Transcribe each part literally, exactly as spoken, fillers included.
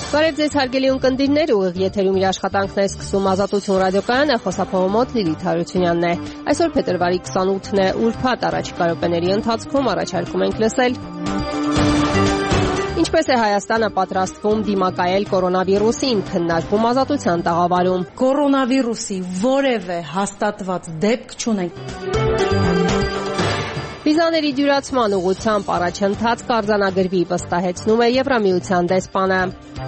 Բարև ձեզ հարգելի ունկնդիրներ, ուղիղ եթերում իր աշխատանքն է սկսում Ազատություն ռադիոկայանը, խոսափողոմոտ Լիլիթ Հարությունյանն է։ Այսօր փետրվարի քսանութն է, ուրբաթ, առաջիկա րոպեների ընթացքում առաջարկում ենք լսել. Ինչպես է Հայաստանը պատրաստվում դիմակայել կորոնավիրուսին, քննարկում Ազատության տաղավարում։ Կորոնավիրուսի որևէ հաստատված դեպք չունենք։ Վիզաների դյուրացման ուղղությամբ առաջընթաց կարձանագրվի, վստահեցնում է Եվրամիության դեսպանը։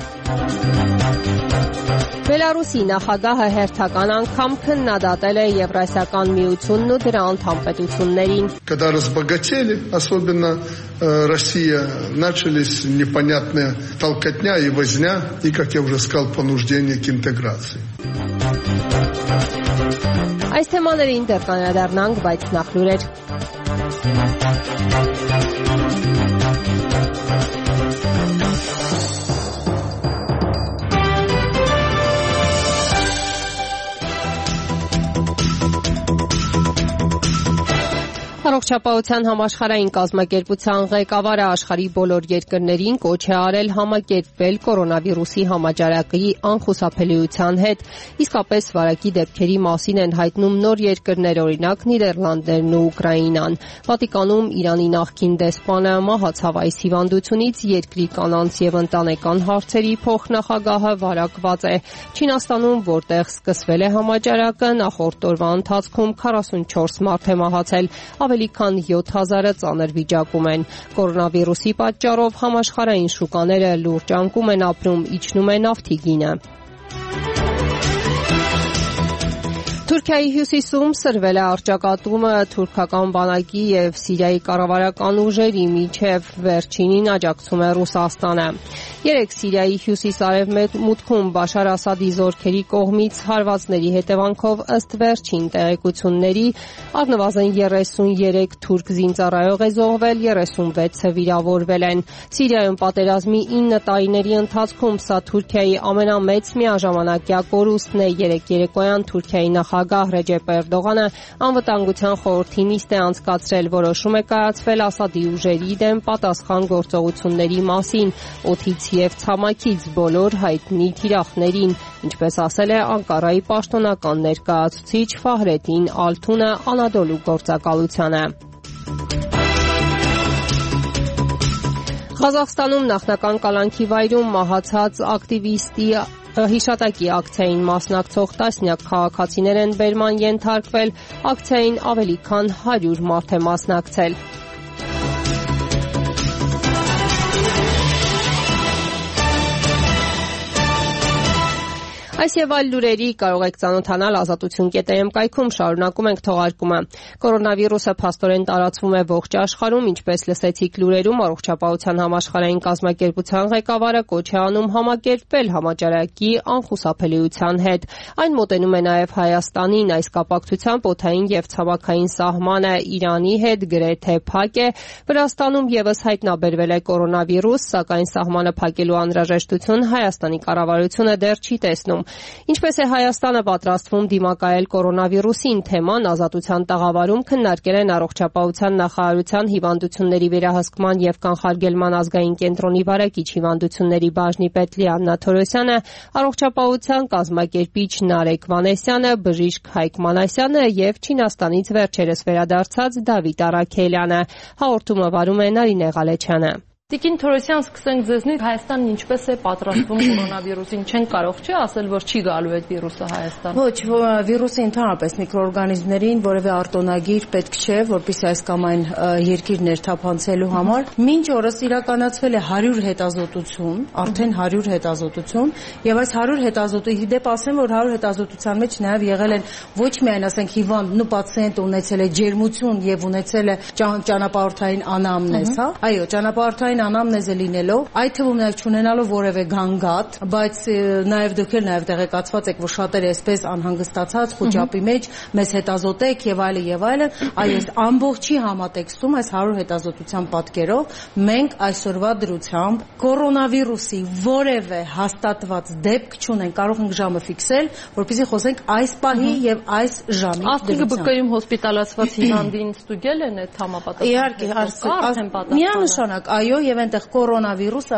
Բելարուսի նախագահը հերթական անգամ քննադատել է Եվրասիական միությունն ու դրա անդամ պետություններին։ Когда разбогатели, особенно Россия, начались непонятные толкотня и возня, и, как я уже сказал, понуждение к интеграции. Այս թեմաներին դեռ կանդրադառնանք, բայց նախ լուրեր։ Առողջապահության համաշխարհային կազմակերպության ղեկավարը աշխարհի բոլոր երկրներին կոչ է արել համակերպվել կորոնավիրուսի համաճարակի անխուսափելիության հետ, իսկապես վարակի դեպքերի մասին են հայտնում նոր երկրներ, օրինակ Նիդերլանդներն ու Ուկրաինան։ Վատիկանում Իրանի նախկին դեսպանը մահացավ այս հիվանդությունից, երկրի կանանց եւ ընտանեկան հարցերի փոխնախագահը վարակված է։ Չինաստանում, որտեղ սկսվել է համաճարակը, նախորդ օրվա ընթացքում քառասունչորս մարդ է մահացել, ավելի քան յոթ հազարը ծանր վիճակում են։ Կորոնավիրուսի պատճառով համաշխարհային շուկաները լուրջ անկում են ապրում, իջնում է նավթի գինը։ Թուրքիայի հյուսիսում սրվել է առճակատումը թուրքական բանակի եւ Սիրիայի կառավարական ուժերի միջև, վերջինին աջակցում է Ռուսաստանը։ Երեք Սիրիայի հյուսիս-արևմուտքում Բաշար Ասադի զորքերի կողմից հարվածների հետևանքով ըստ վերջին տեղեկությունների առնվազն երեսուներեք թուրք զինծառայող է զոհվել, երեսունվեցը վիրավորվել են։ Սիրիայում պատերազմի ինը տարիների ընթացքում սա Թուրքիայի ամենամեծ միաժամանակյա կորուստն է։ Երեք երեկոյան Թուրքիայի նախագահ Ռեջեփ Էրդողանը անվտանգության խորհրդի նիստ է անցկացրել, որոշում է կայացվել Ասադի ուժերի դեմ պատասխան գործողությունների մասին, օդից եւ ցամաքից բոլոր հայտնի թիրախներին, ինչպես ասել է Անկարայի պաշտոնական ներկայացուցիչ Ֆահրեդին Ալթունը Անադոլու գործակալությանը։ Ղազախստանում նախնական կալանքի վայրում մահացած ակտիվիստի հիշատակի ակցիային մասնակցող տասնյակ քաղաքացիներ են բերման ենթարկվել, ակցիային ավելի քան հարյուր մարդ է մասնակցել։ Այս եւ այլ լուրերի կարող եք ծանոթանալ ազատություն կետ է էմ կայքում, շարունակում ենք թողարկումը։ Կորոնավիրուսը փաստորեն տարածվում է ողջ աշխարհում, ինչպես լսեցիք լուրերում, Առողջապահության համաշխարհային կազմակերպության ղեկավարը կոչ է անում համակերպվել համաճարակի անխուսափելիության հետ։ Այն մոտենում է նաեւ Հայաստանին, այս կապակցությամբ օդային եւ ցամաքային սահմանը Իրանի հետ գրեթե փակ է։ Վրաստանում եւս հայտնաբերվել է կորոնավիրուս, սակայն սահմանը փակելու անհրաժեշտություն Հայաստանի կառավարությունը դեռ չի տեսնում։ Ինչպես է Հայաստանը պատրաստվում դիմակայել կորոնավիրուսին, թեման Ազատության տաղավարում քննարկել են Առողջապահության նախարարության հիվանդությունների վերահսկման եւ կանխարգելման ազգային կենտրոնի վարակիչ հիվանդությունների բաժնի պետ Լիաննա Թորոսյանը, Առողջապահության կազմակերպիչ Նարեկ Վանեսյանը, բժիշկ Հայկ Մանասյանը եւ Չինաստանից վերջերս վերադարձած Դավիթ Արաքելյանը։ Հաղորդումը վարում է Նարինե Ղալեչյանը։ Տիկին Թորոսյան, սկսենք ձեզնից, Հայաստանն ինչպես է պատրաստվում կորոնավիրուսին, չեն կարող չէ ասել, որ չի գալու այդ վիրուսը Հայաստան։ Ոչ, վիրուսը ընդհանրապես միկրոօրգանիզմներին որևէ արտոնագիր պետք չէ, որպեսզի այս կամ այն երկիր ներթափանցելու համար։ Մինչ օրս իրականացվել է հարյուր հետազոտություն, արդեն հարյուր հետազոտություն, եւ այս հարյուր հետազոտությունների դեպ ասեմ, որ հարյուր հետազոտության մեջ նաեւ եղել են ոչ միայն, ասենք, հիվանդն ու պացիենտը ունեցել է ջերմություն եւ ունեցել է ճանապարհորդային անամնեզ, հա։ Այո, ճանապարհորդային անամնեզը լինելով, այդ թվում նաև չունենալով որևէ գանգատ, բայց նաև դուք էլ նաև տեղեկացված եք, որ շատերը այսպես անհանգստացած խոճապի մեջ մեզ հետազոտեք եւ այլն եւ այլն, այս ամբողջի համատեքստում այս հարյուր հետազոտության պատկերով մենք այսօրվա դրությամբ կորոնավիրուսի որևէ հաստատված դեպք չունենք, կարող ենք ժամը ֆիքսել, որպեսզի խոսենք այս պահի եւ այս ժամի դրությամբ։ ԱՍՏԻ-ը հոսպիտալացված հիվանդին ստուգել են այդ համապատասխան։ Իհարկե, միանշանակ, այո, եւ այնտեղ կորոնավիրուսը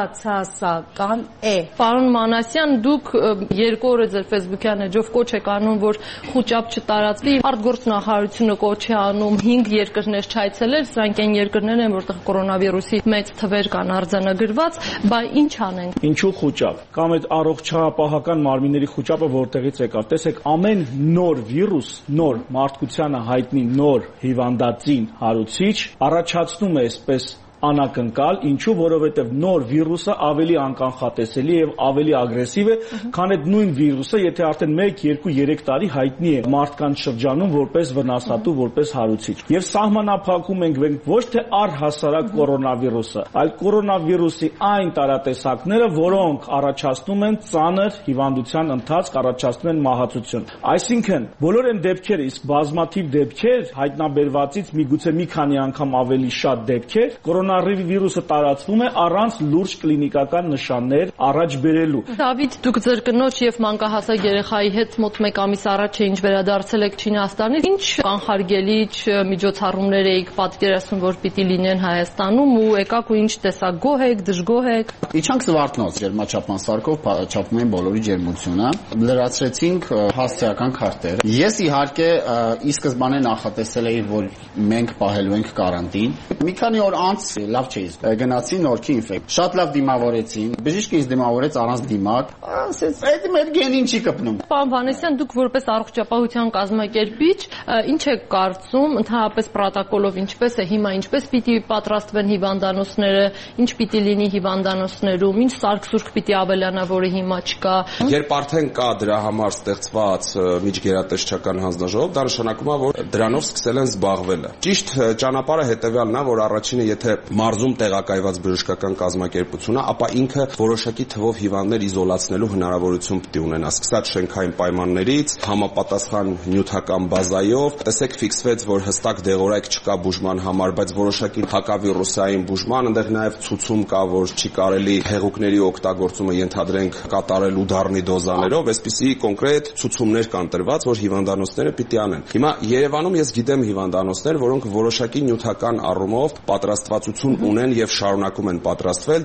բացասական է։ Պարոն Մանասյան, դուք երկու օր է ձեր Facebook-յան էջով կոչ եք անում, որ խոճապ չտարածվի։ Արտգործնախարարությունը կոչ է անում հինգ երկրներ չայցելել, սրանք այն երկրներն են, որտեղ կորոնավիրուսի մեծ թվեր կան արձանագրված, բա ինչ անենք։ Ինչու խոճապ։ Կամ այդ առողջապահական մարմինների խոճապը որտեղից եկավ։ Տեսեք, ամեն նոր վիրուս, նոր մարդկությանը հայտնի նոր հիվանդածին հարուցիչ առաջացնում է այսպես անակնկալ, ինչու, որովհետև նոր վիրուսը ավելի անկանխատեսելի եւ ավելի ագրեսիվ է, քան այդ նույն վիրուսը, եթե արդեն մեկ, երկու, երեք տարի հայտնի է մարդկանց շրջանում որպես վնասատու, որպես հարուցիչ։ Եվ սահմանափակում ենք մենք ոչ թե առհասարակ կորոնավիրուսը, այլ կորոնավիրուսի այն տարատեսակները, որոնք առաջացնում են ծանր հիվանդության ընթացք, առաջացնում են մահացություն։ Այսինքն, բոլոր այն դեպքերը, իսկ բազմաթիվ դեպքեր հայտնաբերվածից միգուցե մի քանի անգամ ավելի շատ դեպքեր, կորոնավիրուսը տարածվում է առանց լուրջ կլինիկական նշաններ առաջ բերելու։ Դավիթ, դուք ձեր կնոջ եւ մանկահասակ երեխայի հետ մոտ մեկ ամիս առաջ ինչ վերադարձել եք Չինաստանից, ինչ կանխարգելիչ միջոցառումներ եք պատկերացնում, որ պիտի լինեն Հայաստանում ու եկաք ու ինչ տեսակ, գոհ եք, դժգոհ եք։ Իջանք Զվարթնոց ջերմաչափման սարքով չափում են բոլորի ջերմությունը, լրացրեցինք հասարակական քարտեր։ Ես իհարկե ի սկզբանե նախատեսել էի, որ մենք պահելու ենք կարանտին։ Մի քանի օր անց լավ չէի գնացի նորքի ինֆեկտ։ Շատ լավ դիմավորեցին։ Բժիշկը ինձ դիմավորեց առանց դիմակ։ Ասեց, այդ մեր գենին չի կպնում։ Պարոն Վանեսյան, դուք որպես առողջապահության կազմակերպիչ, ինչ եք կարծում, ընդհանրապես պրոտոկոլով ինչպես է հիմա, ինչպես պիտի պատրաստվեն հիվանդանոցները, ինչ պիտի լինի հիվանդանոցներում, ինչ սարք-սուրք պիտի ավելանա, որը հիմա չկա։ Երբ արդեն կա դրա համար ստեղծված միջգերատեսչական հանձնաժողով, դա նշանակում է, որ դրանով սկսել են զբաղվել։ Ճիշտ ճանապարհը հետեւյալն է, որ առաջինը եթե մարզում տեղակայված բժշկական կազմակերպությունը, ապա ինքը որոշակի թվով հիվանդներ իզոլացնելու հնարավորություն պետք է ունենա, սկսած շենքային պայմաններից, համապատասխան նյութական բազայով։ Տեսեք, ֆիքսվեց, որ հստակ դեղորայք չկա բուժման համար, բայց որոշակի հակավիրուսային բուժման, այնտեղ նաև ցուցում կա, որ չի կարելի հեղուկների օգտագործումը ենթադրենք կատարել ուդառնի դոզաներով, այսպիսի կոնկրետ ցուցումներ կան տրված, որ հիվանդանոցները պիտի անեն։ Հիմա Երևանում ես գիտեմ հիվանդանոցներ, որոնք որոշակի նյութական առումով պատրաստվածություն ունեն եւ շարունակում են պատրաստվել։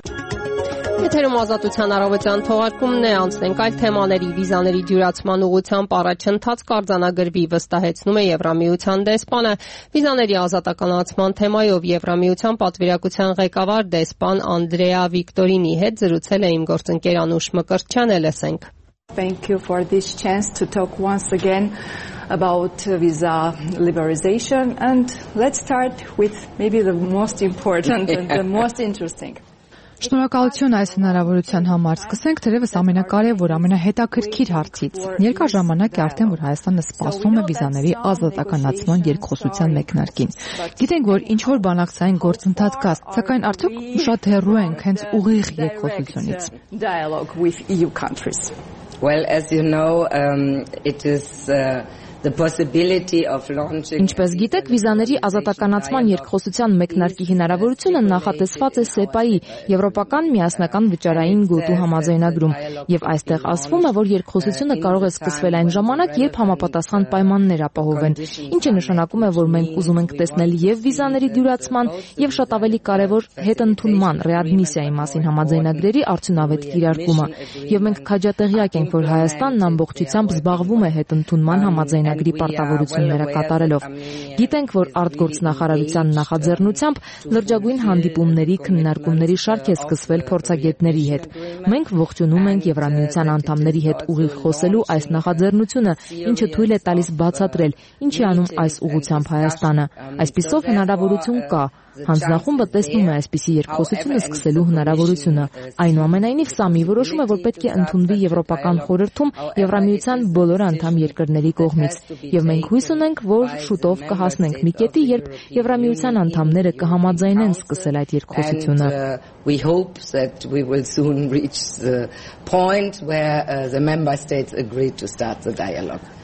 Եթերում Ազատության առավոտյան թողարկումն է, անցնենք այլ թեմաների։ Վիզաների դյուրացման ուղղությամբ առաջընթաց կարձանագրվի, վստահեցնում է Եվրամիության դեսպանը։ Վիզաների ազատականացման թեմայով Եվրամիության պատվիրակության ղեկավար դեսպան Անդրեա Վիկտորինի հետ զրուցել է իմ գործընկեր Անուշ Մկրտչյանը, լսենք։ Thank you for this chance to talk once again about visa liberalization, and let's start with maybe the most important and the most interesting. Շնորհակալություն այս հնարավորության համար։ Սկսենք թերևս ամենակարևոր, ամենահետաքրքիր հարցից։ Երկար ժամանակ է արդեն, որ Հայաստանը սպասում է վիզաների ազատականացման երկխոսության մեկնարկին։ Գիտենք, որ ինչ որ բանակցային գործընթաց կա, սակայն արդյոք շատ հեռու ենք հենց ուղիղ երկխոսությունից։ Dialogue with E U countries. Well, as you know, um, it is uh, the possibility of launching. Ինչպես գիտեք, վիզաների ազատականացման երկխոսության մեկնարկի հնարավորությունը նախատեսված է սեպայի Եվրոպական միասնական վճարային գոտու համաձայնագրում, եւ այստեղ ասվում է, որ երկխոսությունը կարող է սկսվել այն ժամանակ, երբ համապատասխան պայմաններ ապահովեն, ինչը նշանակում է, որ մենք ուզում ենք տեսնել եւ վիզաների դյուրացման, եւ շատ ավելի կարեւոր հետընդունման ռեադմիսիայի մասին համաձայնագրերի արդյունավետ կիրարկումը, եւ մենք քաջատեղյակ ենք, որ Հայաստանն ամբողջությամբ զբաղվում է հետընդունման համաձայնագրի պարտավորությունները կատարելով։ Գիտենք, որ արտգործնախարարության նախաձեռնությամբ լրջագույն հանդիպումների, քննարկումների շարք է սկսվել փորձագետների հետ։ Մենք ողջունում ենք Եվրամիության անդամների հետ ուղիղ խոսելու այս նախաձեռնությունը, ինչը թույլ է տալիս բացատրել, ինչ է անում այս ուղղությամբ Հայաստանը։ Այսպիսով հնարավորություն կա։ Հանձնախումբը տեսնում է այսպիսի երկխոսությունը սկսելու հնարավորությունը։ Այնուամենայնիվ, սա մի որոշում է, որ պետք է ընդունվի Եվրոպական խորհրդում Եվրամիության բոլոր անդամ երկրների կողմից, եւ մենք հույս ունենք, որ շուտով կհասնենք մի կետի, երբ Եվրամիության անդամները կհամաձայնեն սկսել այդ երկխոսությունը։ We hope that we will soon reach the point where uh, the member states agree to start the dialogue.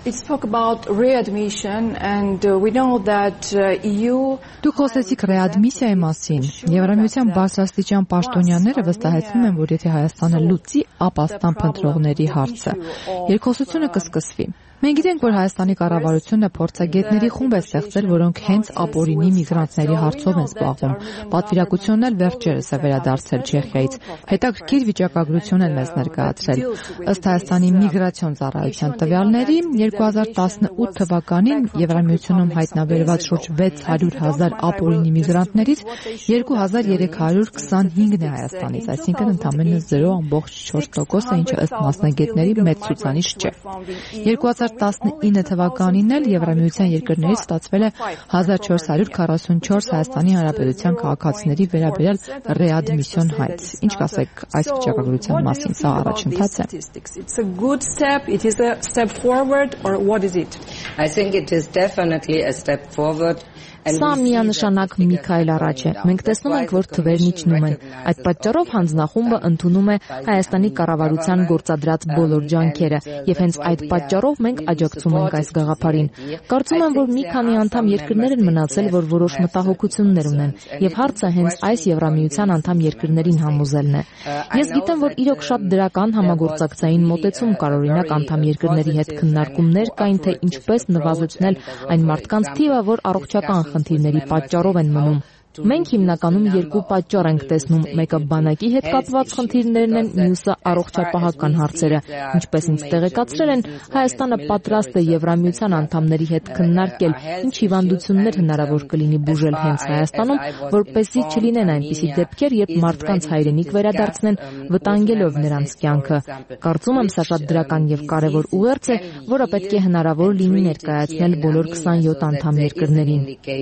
It's talk about readmission and uh, we know that uh, E U Դուք խոսեցիք ռեադմիսիայի մասին։ Եվրամիության բարձրաստիճան պաշտոնյաները վստահեցնում են, որ եթե Հայաստանը լուծի ապաստան փնտրողների հարցը, երկխոսությունը կսկսվի։ Մենք գիտենք, որ Հայաստանի կառավարությունը փորձագետների խումբ է ստեղծել, որոնք հենց ապօրինի միգրանտների հարցով են զբաղվում։ Պատվիրակությունն էլ վերջերս է վերադարձել Չեխիայից։ Հետաքրքիր վիճակագրություն են մեզ ներկայացրել։ Ըստ Հայաստանի միգրացիոն ծառայության տվյալների, երկու հազար տասնութ թվականին Եվրամիությունում հայտնաբերված շուրջ վեց հարյուր հազար ապօրինի միգրանտներից երկու հազար երեք հարյուր քսանհինգն է Հայաստանից, այսինքն ընդամենը զրո բացառիկ չորս տոկոսը, ինչը ըստ մասնագետների մեծ ցուցանիշ չէ։ երկու հազար տասնինը թվականին էլ Եվրամիության երկրներից ստացվել է հազար չորս հարյուր քառասունչորս Հայաստանի Հանրապետության քաղաքացիների վերաբերյալ ռեադմիսիոն հայց։ Ինչ կասեք այս վիճակագրության մասին, սա առաջընթաց է։ It's a good step, it is a step forward or what is it? I think it is definitely a step forward. Սա միանշանակ մի քայլ առաջ է։ Մենք տեսնում ենք, որ թվերն իջնում են։ Այդ պատճառով հանձնախումբը ընդունում է Հայաստանի կառավարության գործադրած բոլոր ջանքերը, եւ հենց այդ պատճառով մենք աջակցում ենք այս գաղափարին։ Կարծում եմ, որ մի քանի անդամ երկրներ են մնացել, որ որոշ մտահոգություններ ունեն, եւ հարցը հենց այս Եվրամիության անդամ երկրներին համոզելն է։ Ես գիտեմ, որ իրոք շատ դրական համագործակցային մոտեցում կար, օրինակ անդամ երկրների հետ քննարկումներ կային, թե ինչպես նվազեցնել այն մարդկանց թիվը, որ առողջական խնդիրների պատճառով են մնում։ Մենք հիմնականում երկու պատճառ ենք տեսնում, մեկը բանակի հետ կապված խնդիրներն են, մյուսը առողջապահական հարցերը։ Ինչպես ինձ տեղեկացրել են, Հայաստանը պատրաստ է Եվրամիության անդամների հետ քննարկել, ինչ հիվանդություններ հնարավոր կլինի բուժել հենց Հայաստանում, որպեսզի չլինեն այնպիսի դեպքեր, երբ մարդկանց հայրենիք վերադարձնեն, վտանգելով նրանց կյանքը։ Կարծում եմ, սա շատ դրական եւ կարեւոր ուղերձ է, որը պետք է հնարավոր լինի ներկայացնել բոլոր քսանյոթ անդամ երկրներին։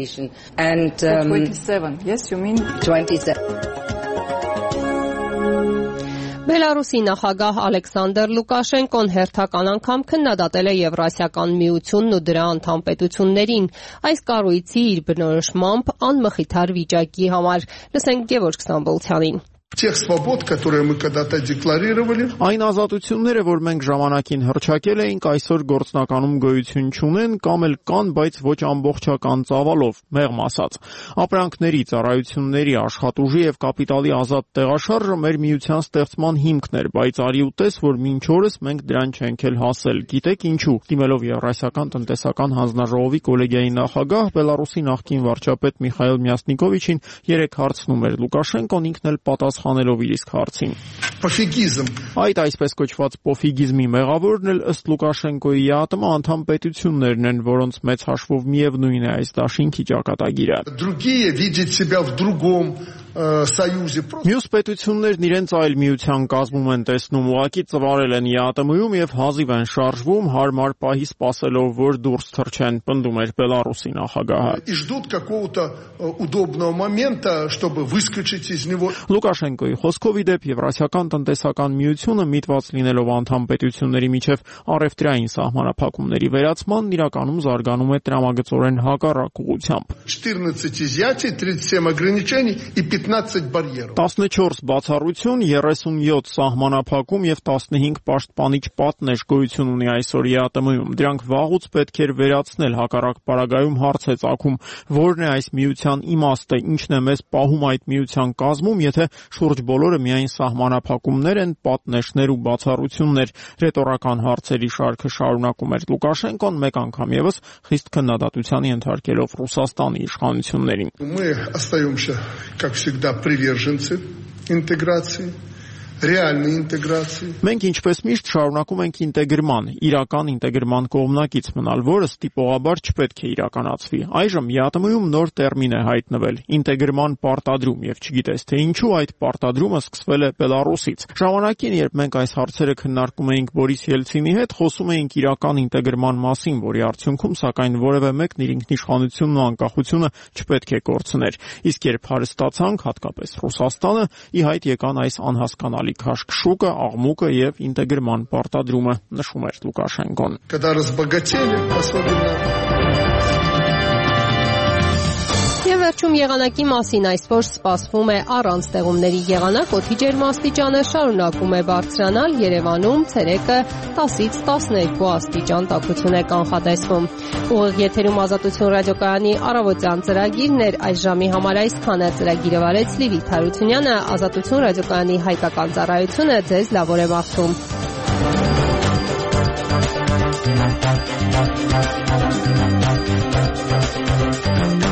Yes, you mean twenty-seven. Բելարուսի նախագահ Ալեքսանդր Լուկաշենկոն հերթական անգամ քննադատել է Եվրասիական միությունն ու դրա անդամ պետություններին այս կառույցի իր բնորոշմամբ անմխիթար վիճակի համար։ Լսենք Գևորգ Ստամբոլցյանին։ Тех свобод, которые мы когда-то декларировали. Այն ազատությունները, որ մենք ժամանակին հռչակել էինք, այսօր գործնականում գոյություն չունեն կամ էլ կան, բայց ոչ ամբողջական ծավալով, մեղմ ասած։ Ապրանքների, ծառայությունների, աշխատուժի եւ կապիտալի ազատ տեղաշարժը մեր միության ստեղծման հիմքն էր, բայց արի ու տես, որ մինչ օրս մենք դրան չենք էլ հասել։ Գիտեք ինչու։ Դիմելով Եվրասիական տնտեսական հանձնաժողովի կոլեգիայի նախագահ Բելարուսի նախկին վարչապետ Միխայիլ Մյասնիկովիչին երեք հարցնում էր Լուկաշենկոն ինքն էլ պատասխանելով իր իսկ հարցին։ Պոֆիգիզմ։ Այդ այսպես կոչված պոֆիգիզմի մեղավորն էլ ըստ Լուկաշենկոյի յատմա անդամ պետություններն են, որոնց մեծ հաշվով միևնույն է այս դաշինքի ճակատագիրը։ Другие видят себя в другом союзе. Մյուս պետություններն իրենց այլ միության կազմում են տեսնում, ուղղակի ծվարել են յատմում եւ հազիվ են շարժվում, հարմար պահի սպասելով, որ դուրս թռչեն, պնդում էր Բելարուսի նախագահը։ И ждут какого-то удобного момента, чтобы выскочить из него. Լուկաշենկոյի խոսքով ի դեպ Եվրասիական տնտեսական միությունը միտված լինելով անդամ պետությունների միջև առևտրային սահմանափակումների վերացման իրականում զարգանում է տրամագծորեն հակառակ ուղղությամբ։ четырнадцать изъятий, тридцать семь ограничений и пятнадцать барьеров. տասնչորս բացառություն, երեսունյոթ սահմանափակում եւ տասնհինգ պաշտպանիչ պատնեշ գոյություն ունի այսօր ԵԱՏՄ-ում։ Դրանք վաղուց պետք էր վերացնել, հակառակ պարագայում հարց է ծագում, որն է այս միության իմաստը, ինչն է մեզ պահում այդ միության կազմում, եթե շուրջ բոլորը միայն սահմանափակումներ են, պատնեշներ ու բացառություններ։ Ռետորական հարցերի շարքը շարունակում էր Լուկաշենկոն, մեկ անգամ եւս խիստ քննադատության ենթարկելով Ռուսաստանի իշխանություններին։ Мы остаемся, как всегда, приверженцы интеграции. Реальной интеграции. Մենք ինչպես միշտ շարունակում ենք ինտեգրման, իրական ինտեգրման կողմնակից մնալ, որը ստիպողաբար չպետք է իրականացվի։ Այժմ ԵԱՏՄ-ում նոր տերմին է հայտնվել՝ ինտեգրման պարտադրում, եւ չգիտես թե ինչու այդ պարտադրումը սկսվել է Բելարուսից։ Ժամանակին, երբ մենք այս հարցերը քննարկում էինք Բորիս Ելցինի հետ, խոսում էինք իրական ինտեգրման մասին, որի արդյունքում սակայն որևէ մեկն իր ինքնիշխանությունն ու անկախությունը չպետք է կորցներ։ Իսկ երբ հարստացանք, հատկապես Ռուսաստանը, ի հայտ եկան այս անհասկանալի քաշքշուկը, աղմուկը եւ ինտեգրման պարտադրումը, նշում էր Լուկաշենկոն։ Когда разбогатели, особенно Եվ վերջում եղանակի մասին այսօր սպասվում է առանց ձեղումների եղանակ, օդի ջերմաստիճանը շարունակում է բարձրանալ, Երևանում ցերեկը տասից տասներկու աստիճան տաքություն է կանխատեսվում։ Ուղիղ եթերում Ազատություն ռադիոկայանի առավոտյան ծրագիրն էր, այս ժամի համար այսքանը, ծրագիրը վարեց Լիլիթ Հարությունյանը, Ազատություն ռադիոկայանի հայկական ծառայությունը ձեզ լավ օր է մաղթում։ Thank you.